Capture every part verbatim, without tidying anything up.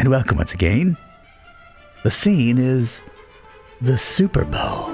welcome once again. The scene is the Super Bowl.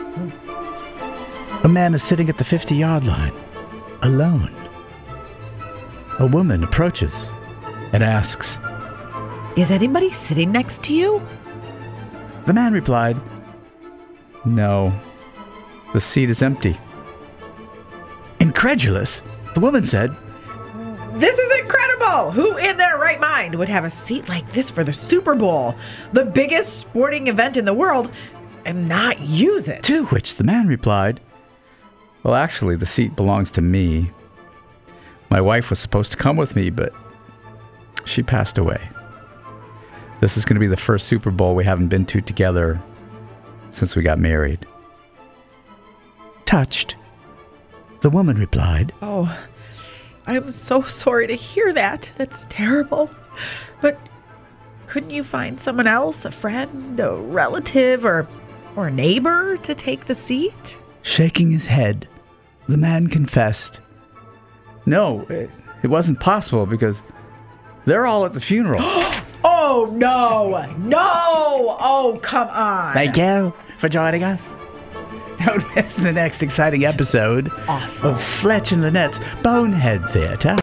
A man is sitting at the fifty-yard line, alone. A woman approaches and asks, "Is anybody sitting next to you?" The man replied, "No, the seat is empty." Incredulous, the woman said, "This is incredible! Who in their right mind would have a seat like this for the Super Bowl, the biggest sporting event in the world, and not use it?" To which the man replied, "Well, actually, the seat belongs to me. My wife was supposed to come with me, but she passed away. This is going to be the first Super Bowl we haven't been to together since we got married." Touched, the woman replied, "Oh, I'm so sorry to hear that. That's terrible. But couldn't you find someone else, a friend, a relative, or, or a neighbor to take the seat?" Shaking his head, the man confessed, "No, it, it wasn't possible because they're all at the funeral." Oh, no. No. Oh, come on. Thank you for joining us. Don't miss the next exciting episode Awful. of Fletch and Lynette's Bonehead Theatre.